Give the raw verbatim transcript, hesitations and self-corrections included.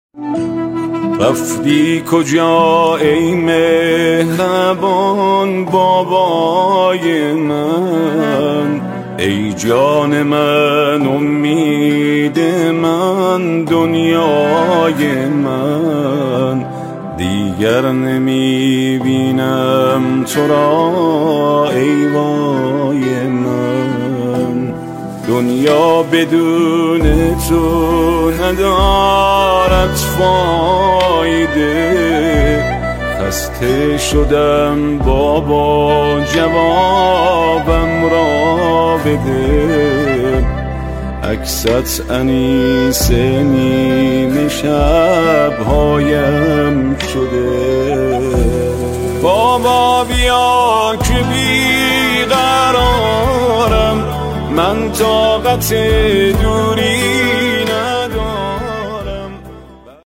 رفتی کجا ای مهربان بابای من، ای جان من امید من دنیای من، دیگر نمی بینم تو را ای وای من. دنیا بدون تو ندارد فایده، خسته شدم بابا جوابم را بده، عکست انیس نیمه شبهایم شده. بابا بیا که بیقرارم، من طاقت دوری